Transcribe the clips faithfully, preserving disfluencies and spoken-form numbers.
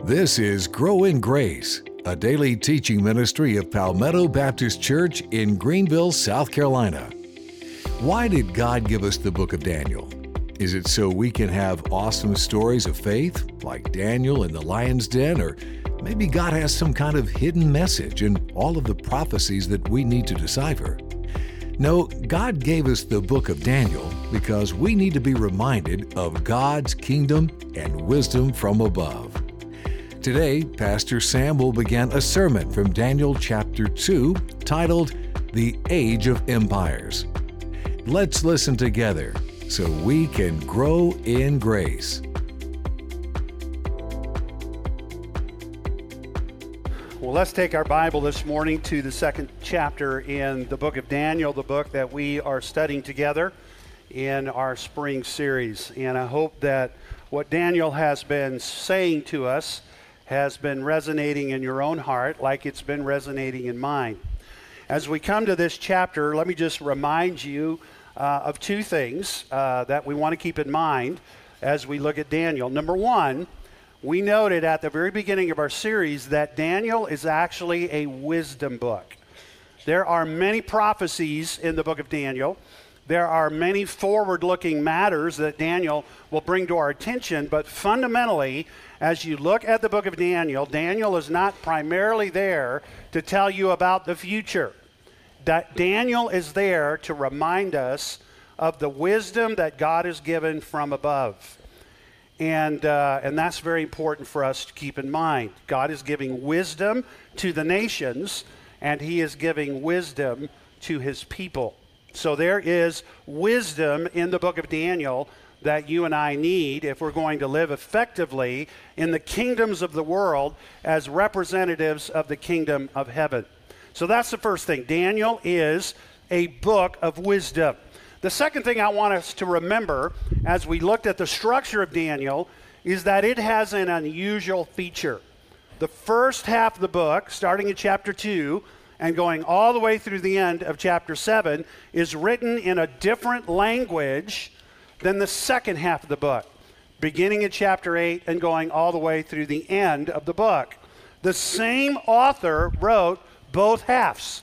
This is Grow in Grace, a daily teaching ministry of Palmetto Baptist Church in Greenville, South Carolina. Why did God give us the book of Daniel? Is it so we can have awesome stories of faith, like Daniel in the lion's den, or maybe God has some kind of hidden message in all of the prophecies that we need to decipher? No, God gave us the book of Daniel because we need to be reminded of God's kingdom and wisdom from above. Today, Pastor Sam will begin a sermon from Daniel chapter two titled, The Age of Empires. Let's listen together so we can grow in grace. Well, let's take our Bible this morning to the second chapter in the book of Daniel, the book that we are studying together in our spring series. And I hope that what Daniel has been saying to us has been resonating in your own heart like it's been resonating in mine. As we come to this chapter, let me just remind you uh, of two things uh, that we want to keep in mind as we look at Daniel. Number one, we noted at the very beginning of our series that Daniel is actually a wisdom book. There are many prophecies in the book of Daniel. There are many forward-looking matters that Daniel will bring to our attention, but fundamentally, as you look at the book of Daniel, Daniel is not primarily there to tell you about the future. That Daniel is there to remind us of the wisdom that God has given from above. And, uh, and that's very important for us to keep in mind. God is giving wisdom to the nations, and he is giving wisdom to his people. So there is wisdom in the book of Daniel that you and I need if we're going to live effectively in the kingdoms of the world as representatives of the kingdom of heaven. So that's the first thing. Daniel is a book of wisdom. The second thing I want us to remember as we looked at the structure of Daniel is that it has an unusual feature. The first half of the book, starting in chapter two, and going all the way through the end of chapter seven, is written in a different language than the second half of the book, beginning in chapter eight and going all the way through the end of the book. The same author wrote both halves.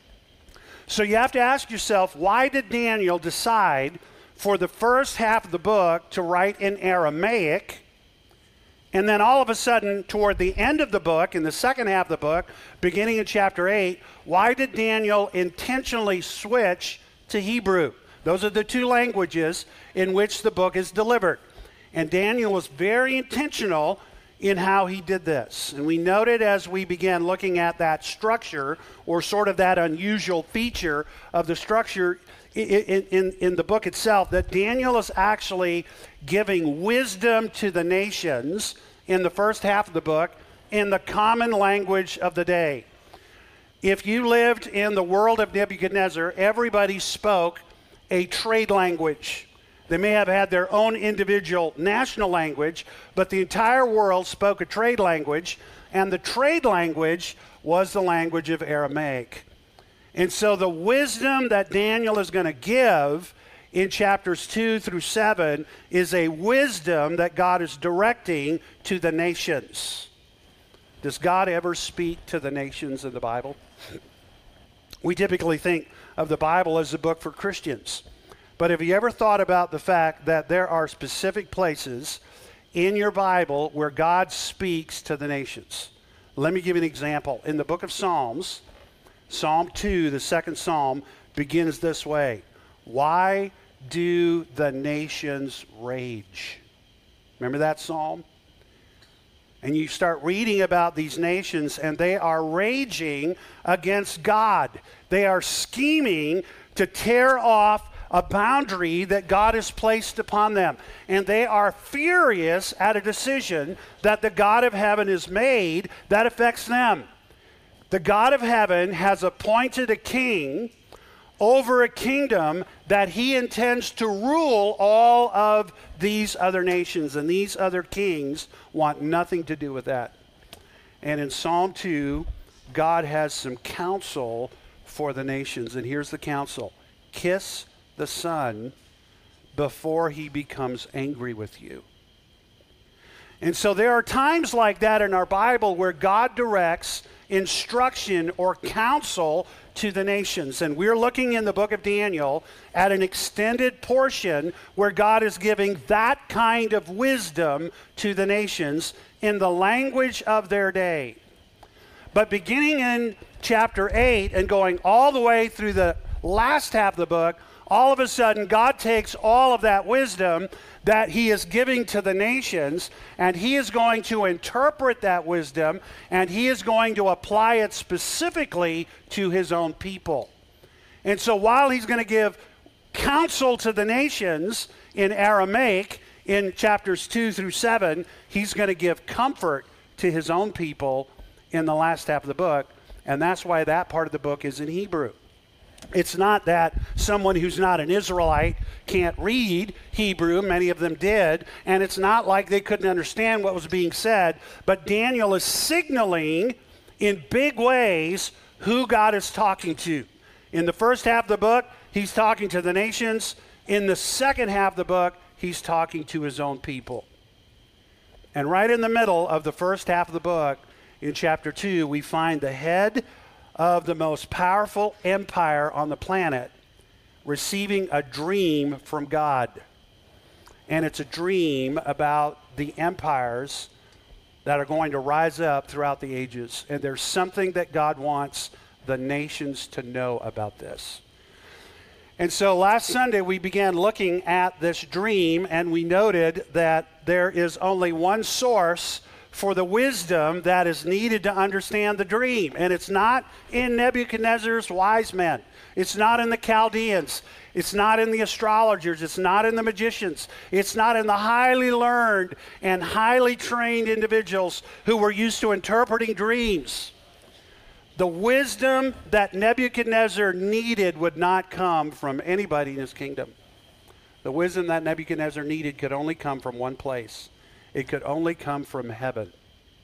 So you have to ask yourself, why did Daniel decide for the first half of the book to write in Aramaic, and then all of a sudden, toward the end of the book, in the second half of the book, beginning in chapter eight, why did Daniel intentionally switch to Hebrew? Those are the two languages in which the book is delivered. And Daniel was very intentional in how he did this. And we noted as we began looking at that structure, or sort of that unusual feature of the structure in, in, in the book itself, that Daniel is actually giving wisdom to the nations in the first half of the book in the common language of the day. If you lived in the world of Nebuchadnezzar, everybody spoke a trade language. They may have had their own individual national language, but the entire world spoke a trade language, and the trade language was the language of Aramaic. And so the wisdom that Daniel is going to give in chapters two through seven is a wisdom that God is directing to the nations. Does God ever speak to the nations in the Bible? We typically think of the Bible as a book for Christians. But have you ever thought about the fact that there are specific places in your Bible where God speaks to the nations? Let me give you an example. In the book of Psalms, Psalm two, the second psalm, begins this way. Why do the nations rage? Remember that psalm? And you start reading about these nations, and they are raging against God. They are scheming to tear off a boundary that God has placed upon them. And they are furious at a decision that the God of heaven has made that affects them. The God of heaven has appointed a king over a kingdom that he intends to rule all of these other nations, and these other kings want nothing to do with that. And in Psalm two, God has some counsel for the nations, and here's the counsel. Kiss the Son before he becomes angry with you. And so there are times like that in our Bible where God directs instruction or counsel to the nations. And we're looking in the book of Daniel at an extended portion where God is giving that kind of wisdom to the nations in the language of their day. But beginning in chapter eight and going all the way through the last half of the book, all of a sudden God takes all of that wisdom that he is giving to the nations, and he is going to interpret that wisdom, and he is going to apply it specifically to his own people. And so while he's going to give counsel to the nations in Aramaic in chapters two through seven, he's going to give comfort to his own people in the last half of the book, and that's why that part of the book is in Hebrew. It's not that someone who's not an Israelite can't read Hebrew. Many of them did. And it's not like they couldn't understand what was being said. But Daniel is signaling in big ways who God is talking to. In the first half of the book, he's talking to the nations. In the second half of the book, he's talking to his own people. And right in the middle of the first half of the book, in chapter two, we find the head of the most powerful empire on the planet receiving a dream from God. And it's a dream about the empires that are going to rise up throughout the ages. And there's something that God wants the nations to know about this. And so last Sunday we began looking at this dream, and we noted that there is only one source for the wisdom that is needed to understand the dream. And it's not in Nebuchadnezzar's wise men. It's not in the Chaldeans. It's not in the astrologers. It's not in the magicians. It's not in the highly learned and highly trained individuals who were used to interpreting dreams. The wisdom that Nebuchadnezzar needed would not come from anybody in his kingdom. The wisdom that Nebuchadnezzar needed could only come from one place. It could only come from heaven.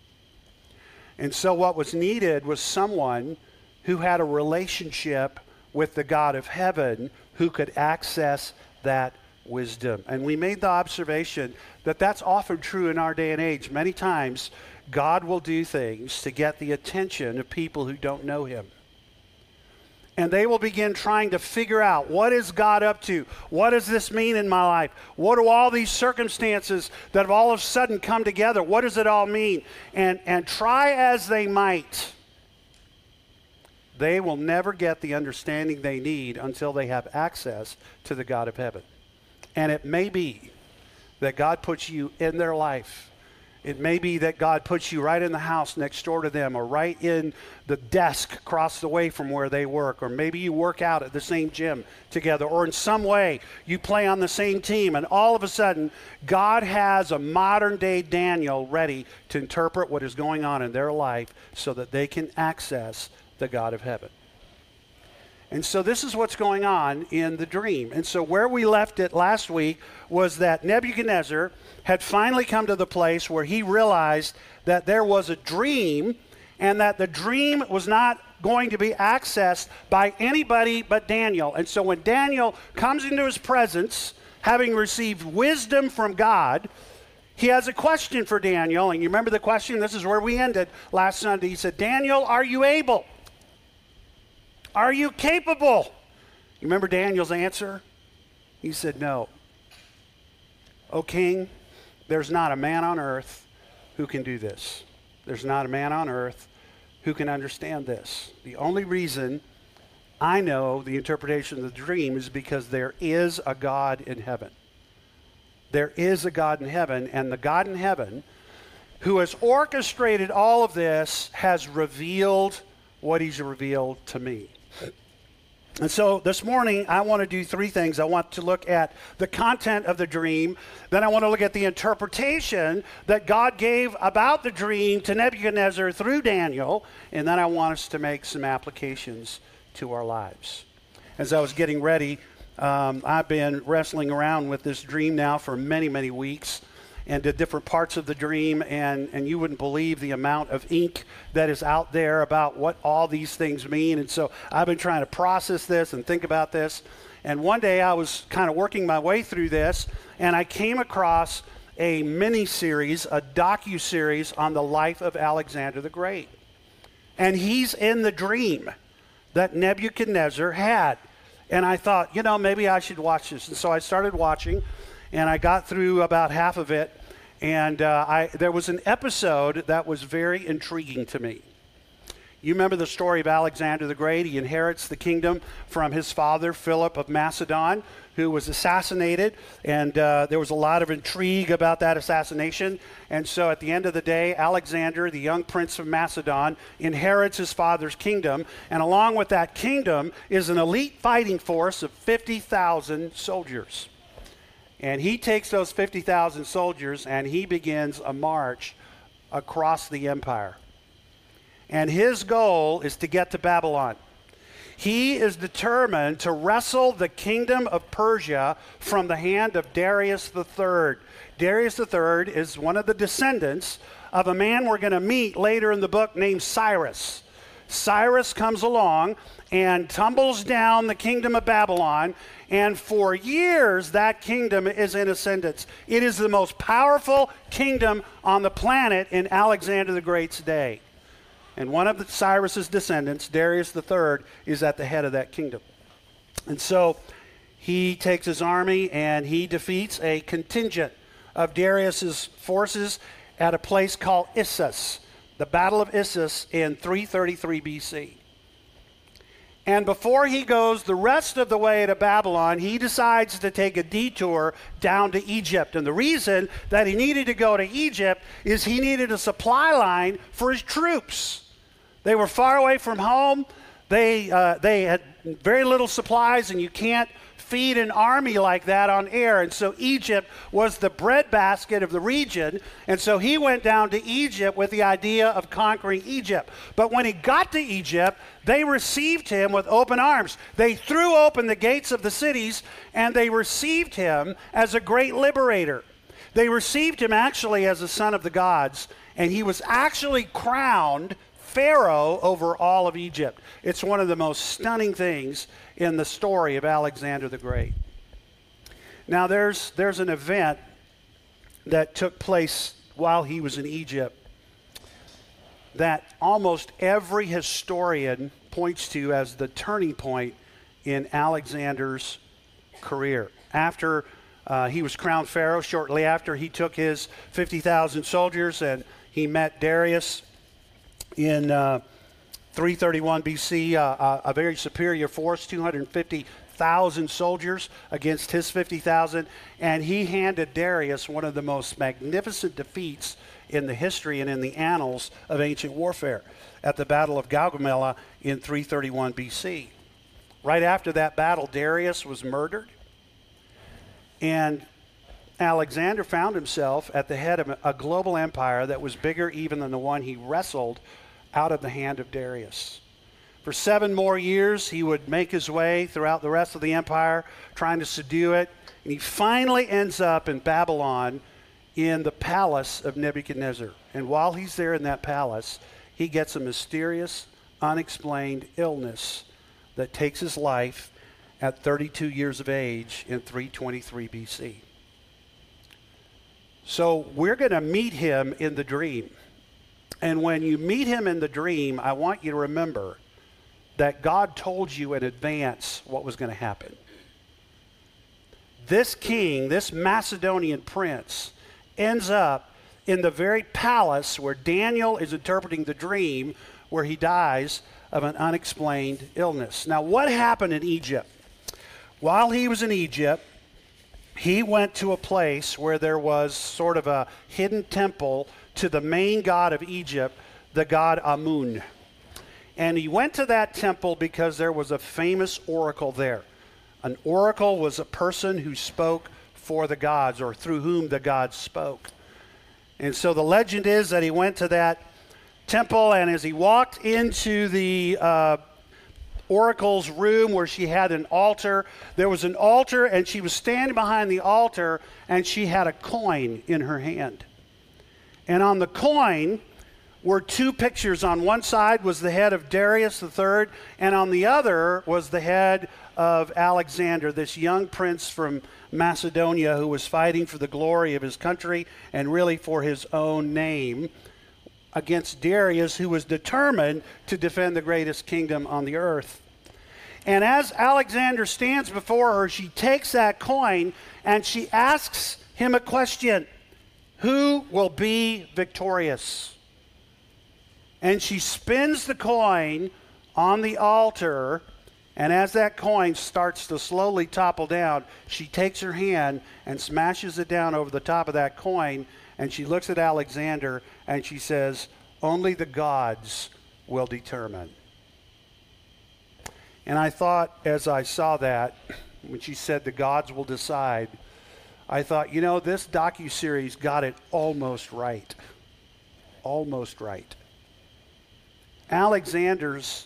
And so what was needed was someone who had a relationship with the God of heaven who could access that wisdom. And we made the observation that that's often true in our day and age. Many times, God will do things to get the attention of people who don't know him. And they will begin trying to figure out, what is God up to? What does this mean in my life? What do all these circumstances that have all of a sudden come together, what does it all mean? And, and try as they might, they will never get the understanding they need until they have access to the God of heaven. And it may be that God puts you in their life. It may be that God puts you right in the house next door to them, or right in the desk across the way from where they work, or maybe you work out at the same gym together, or in some way you play on the same team, and all of a sudden God has a modern day Daniel ready to interpret what is going on in their life so that they can access the God of heaven. And so this is what's going on in the dream. And so where we left it last week was that Nebuchadnezzar had finally come to the place where he realized that there was a dream, and that the dream was not going to be accessed by anybody but Daniel. And so when Daniel comes into his presence, having received wisdom from God, he has a question for Daniel. And you remember the question? This is where we ended last Sunday. He said, "Daniel, are you able? Are you capable?" You remember Daniel's answer? He said, "No. O king, there's not a man on earth who can do this. There's not a man on earth who can understand this. The only reason I know the interpretation of the dream is because there is a God in heaven. There is a God in heaven, and the God in heaven who has orchestrated all of this has revealed what he's revealed to me." And so this morning, I want to do three things. I want to look at the content of the dream. Then I want to look at the interpretation that God gave about the dream to Nebuchadnezzar through Daniel. And then I want us to make some applications to our lives. As I was getting ready, um, I've been wrestling around with this dream now for many, many weeks, and the different parts of the dream, and, and you wouldn't believe the amount of ink that is out there about what all these things mean. And so I've been trying to process this and think about this. And one day I was kind of working my way through this, and I came across a mini-series, a docu-series on the life of Alexander the Great. And he's in the dream that Nebuchadnezzar had. And I thought, you know, maybe I should watch this. And so I started watching, and I got through about half of it. And uh, I, there was an episode that was very intriguing to me. You remember the story of Alexander the Great. He inherits the kingdom from his father, Philip of Macedon, who was assassinated. And uh, there was a lot of intrigue about that assassination. And so at the end of the day, Alexander, the young prince of Macedon, inherits his father's kingdom. And along with that kingdom is an elite fighting force of fifty thousand soldiers. And he takes those fifty thousand soldiers and he begins a march across the empire. And his goal is to get to Babylon. He is determined to wrestle the kingdom of Persia from the hand of Darius the Third. Darius the Third is one of the descendants of a man we're going to meet later in the book named Cyrus. Cyrus comes along and tumbles down the kingdom of Babylon, and for years that kingdom is in ascendance. It is the most powerful kingdom on the planet in Alexander the Great's day. And one of the Cyrus's descendants, Darius the Third, is at the head of that kingdom. And so he takes his army and he defeats a contingent of Darius's forces at a place called Issus, the Battle of Issus in three thirty-three B C. And before he goes the rest of the way to Babylon, he decides to take a detour down to Egypt. And the reason that he needed to go to Egypt is he needed a supply line for his troops. They were far away from home. They, uh, they had very little supplies, and you can't feed an army like that on air. And so Egypt was the breadbasket of the region. And so he went down to Egypt with the idea of conquering Egypt. But when he got to Egypt, they received him with open arms. They threw open the gates of the cities, and they received him as a great liberator. They received him actually as a son of the gods, and he was actually crowned Pharaoh over all of Egypt. It's one of the most stunning things in the story of Alexander the Great. Now there's there's an event that took place while he was in Egypt that almost every historian points to as the turning point in Alexander's career. After uh, he was crowned Pharaoh, shortly after he took his fifty thousand soldiers and he met Darius in uh, three thirty-one B C, uh, uh, a very superior force, two hundred fifty thousand soldiers against his fifty thousand, and he handed Darius one of the most magnificent defeats in the history and in the annals of ancient warfare at the Battle of Gaugamela in three thirty-one B C. Right after that battle, Darius was murdered, and Alexander found himself at the head of a global empire that was bigger even than the one he wrestled out of the hand of Darius. For seven more years, he would make his way throughout the rest of the empire, trying to subdue it, and he finally ends up in Babylon in the palace of Nebuchadnezzar. And while he's there in that palace, he gets a mysterious, unexplained illness that takes his life at thirty-two years of age in three twenty-three B C. So we're going to meet him in the dream. And when you meet him in the dream, I want you to remember that God told you in advance what was going to happen. This king, this Macedonian prince, ends up in the very palace where Daniel is interpreting the dream, where he dies of an unexplained illness. Now, what happened in Egypt? While he was in Egypt, he went to a place where there was sort of a hidden temple to the main god of Egypt, the god Amun. And he went to that temple because there was a famous oracle there. An oracle was a person who spoke for the gods, or through whom the gods spoke. And so the legend is that he went to that temple, and as he walked into the uh, oracle's room where she had an altar, there was an altar, and she was standing behind the altar, and she had a coin in her hand. And on the coin were two pictures. On one side was the head of Darius the third, and on the other was the head of Alexander, this young prince from Macedonia who was fighting for the glory of his country and really for his own name against Darius, who was determined to defend the greatest kingdom on the earth. And as Alexander stands before her, she takes that coin and she asks him a question: who will be victorious? And she spins the coin on the altar, and as that coin starts to slowly topple down, she takes her hand and smashes it down over the top of that coin, and she looks at Alexander and she says, "Only the gods will determine." And I thought, as I saw that, when she said the gods will decide, I thought, you know, this docuseries got it almost right. Almost right. Alexander's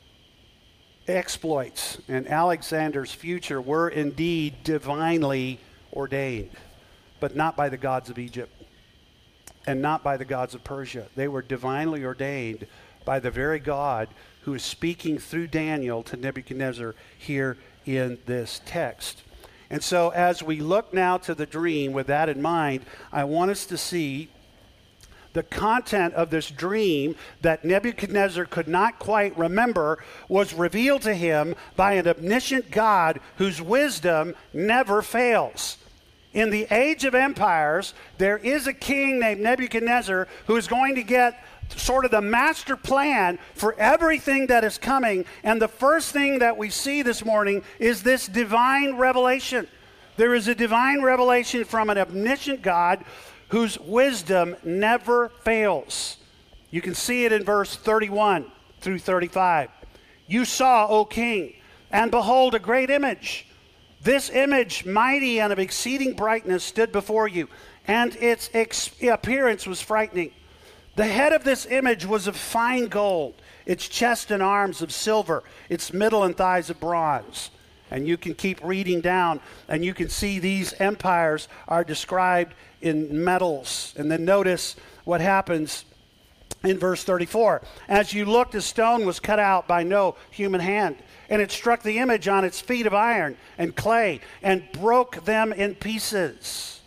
exploits and Alexander's future were indeed divinely ordained, but not by the gods of Egypt and not by the gods of Persia. They were divinely ordained by the very God who is speaking through Daniel to Nebuchadnezzar here in this text. And so as we look now to the dream with that in mind, I want us to see the content of this dream that Nebuchadnezzar could not quite remember was revealed to him by an omniscient God whose wisdom never fails. In the age of empires, there is a king named Nebuchadnezzar who is going to get sort of the master plan for everything that is coming. And the first thing that we see this morning is this divine revelation. There is a divine revelation from an omniscient God whose wisdom never fails. You can see it in verse thirty-one through thirty-five. You saw, O king, and behold, a great image. This image, mighty and of exceeding brightness, stood before you, and its ex- appearance was frightening. The head of this image was of fine gold, its chest and arms of silver, its middle and thighs of bronze. And you can keep reading down, and you can see these empires are described in metals. And then notice what happens in verse thirty-four. As you looked, a stone was cut out by no human hand, and it struck the image on its feet of iron and clay and broke them in pieces.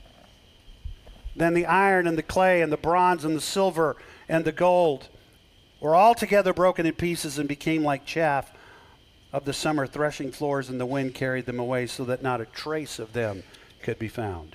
Then the iron and the clay and the bronze and the silver and the gold were all together broken in pieces and became like chaff of the summer threshing floors, and the wind carried them away so that not a trace of them could be found.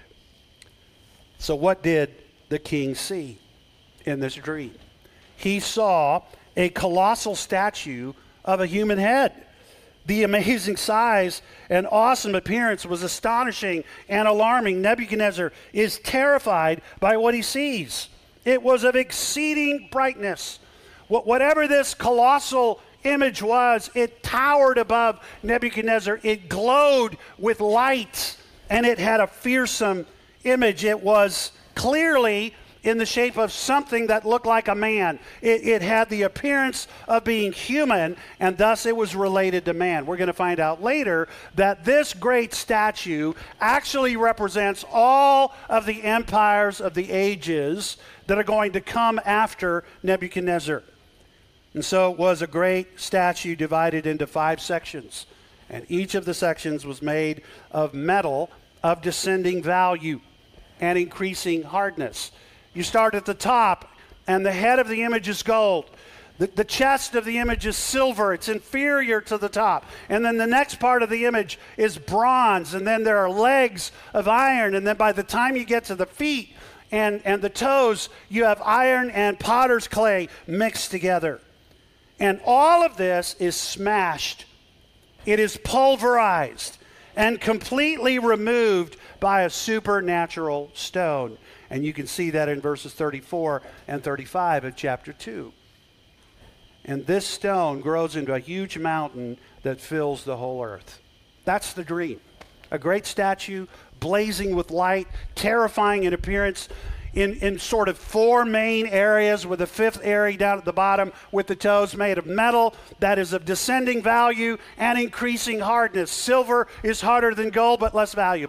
So what did the king see in this dream? He saw a colossal statue of a human head. The amazing size and awesome appearance was astonishing and alarming. Nebuchadnezzar is terrified by what he sees. It was of exceeding brightness. Whatever this colossal image was, it towered above Nebuchadnezzar. It glowed with light, and it had a fearsome image. It was clearly in the shape of something that looked like a man. It, it had the appearance of being human, and thus it was related to man. We're going to find out later that this great statue actually represents all of the empires of the ages that are going to come after Nebuchadnezzar. And so it was a great statue divided into five sections. And each of the sections was made of metal of descending value and increasing hardness. You start at the top, and the head of the image is gold. The, the chest of the image is silver. It's inferior to the top. And then the next part of the image is bronze. And then there are legs of iron. And then by the time you get to the feet and, and the toes, you have iron and potter's clay mixed together. And all of this is smashed. It is pulverized and completely removed by a supernatural stone. And you can see that in verses thirty-four and thirty-five of chapter two. And this stone grows into a huge mountain that fills the whole earth. That's the dream. A great statue, blazing with light, terrifying in appearance, in, in sort of four main areas, with a fifth area down at the bottom with the toes made of metal that is of descending value and increasing hardness. Silver is harder than gold, but less valuable.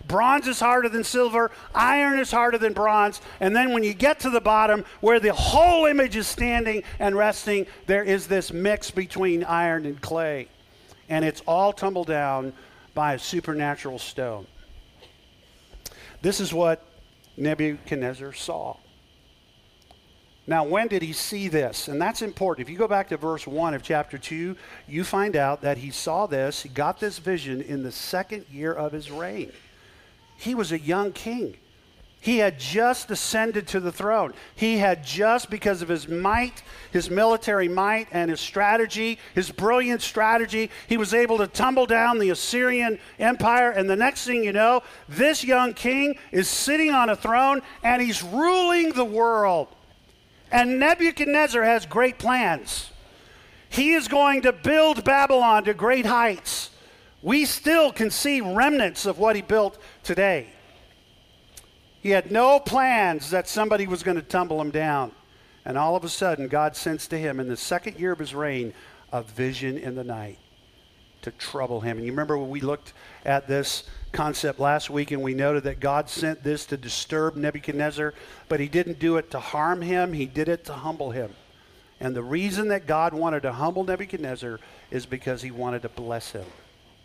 Bronze is harder than silver. Iron is harder than bronze. And then when you get to the bottom, where the whole image is standing and resting, there is this mix between iron and clay. And it's all tumbled down by a supernatural stone. This is what Nebuchadnezzar saw. Now, when did he see this? And that's important. If you go back to verse one of chapter two, you find out that he saw this, he got this vision in the second year of his reign. He was a young king. He had just ascended to the throne. He had just, because of his might, his military might and his strategy, his brilliant strategy, he was able to tumble down the Assyrian Empire. And the next thing you know, this young king is sitting on a throne and he's ruling the world. And Nebuchadnezzar has great plans. He is going to build Babylon to great heights. We still can see remnants of what he built today. He had no plans that somebody was going to tumble him down. And all of a sudden, God sends to him in the second year of his reign a vision in the night to trouble him. And you remember when we looked at this concept last week and we noted that God sent this to disturb Nebuchadnezzar, but he didn't do it to harm him. He did it to humble him. And the reason that God wanted to humble Nebuchadnezzar is because he wanted to bless him.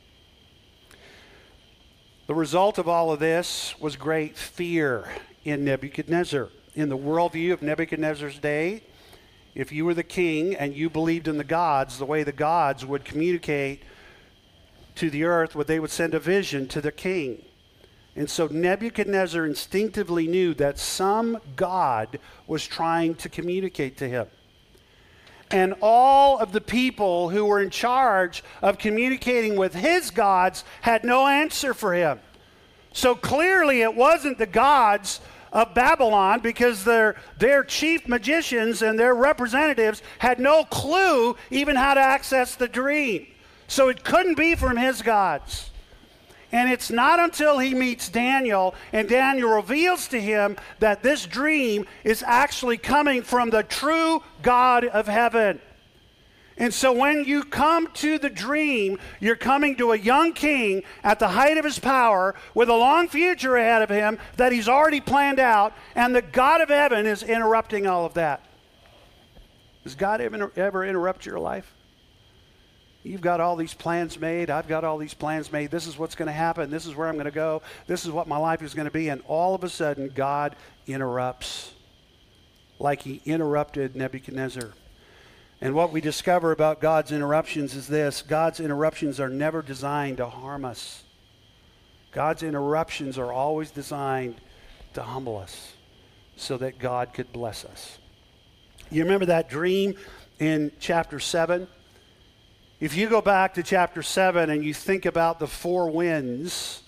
The result of all of this was great fear in Nebuchadnezzar. In the worldview of Nebuchadnezzar's day, if you were the king and you believed in the gods, the way the gods would communicate to the earth, would they would send a vision to the king. And so Nebuchadnezzar instinctively knew that some god was trying to communicate to him. And all of the people who were in charge of communicating with his gods had no answer for him. So clearly it wasn't the gods of Babylon, because their, their chief magicians and their representatives had no clue even how to access the dream. So it couldn't be from his gods. And it's not until he meets Daniel and Daniel reveals to him that this dream is actually coming from the true God of heaven. And so when you come to the dream, you're coming to a young king at the height of his power with a long future ahead of him that he's already planned out, and the God of heaven is interrupting all of that. Does God ever, ever interrupt your life? You've got all these plans made. I've got all these plans made. This is what's going to happen. This is where I'm going to go. This is what my life is going to be. And all of a sudden, God interrupts, like he interrupted Nebuchadnezzar. And what we discover about God's interruptions is this: God's interruptions are never designed to harm us. God's interruptions are always designed to humble us so that God could bless us. You remember that dream in chapter seven? If you go back to chapter seven and you think about the four winds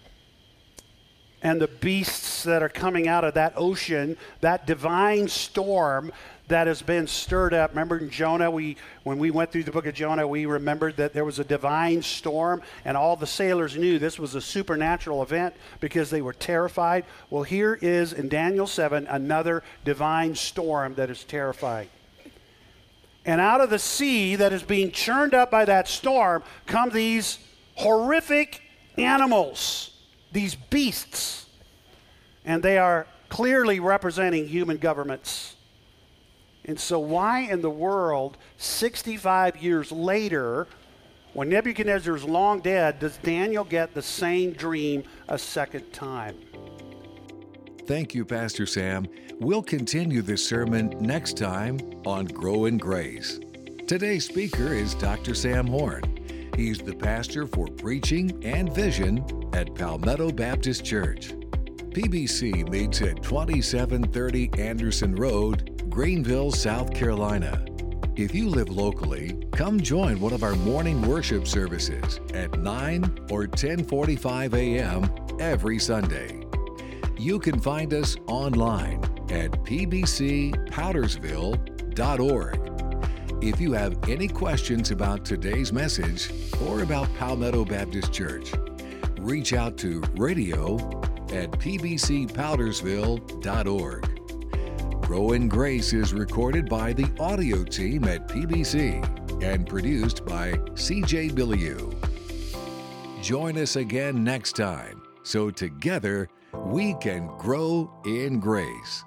and the beasts that are coming out of that ocean, that divine storm that has been stirred up. Remember in Jonah, we when we went through the book of Jonah, we remembered that there was a divine storm, and all the sailors knew this was a supernatural event because they were terrified. Well, here is in Daniel seven another divine storm that is terrifying. And out of the sea that is being churned up by that storm come these horrific animals, these beasts. And they are clearly representing human governments. And so why in the world, sixty-five years later, when Nebuchadnezzar is long dead, does Daniel get the same dream a second time? Thank you, Pastor Sam. We'll continue this sermon next time on Grow in Grace. Today's speaker is Doctor Sam Horn. He's the pastor for preaching and vision at Palmetto Baptist Church. P B C meets at twenty-seven thirty Anderson Road, Greenville, South Carolina. If you live locally, come join one of our morning worship services at nine or ten forty-five a.m. every Sunday. You can find us online at p b c powdersville dot org. If you have any questions about today's message or about Palmetto Baptist Church, reach out to radio at p b c powdersville dot org. Grow in Grace is recorded by the audio team at P B C and produced by C J Billiou. Join us again next time. so together we can grow in grace.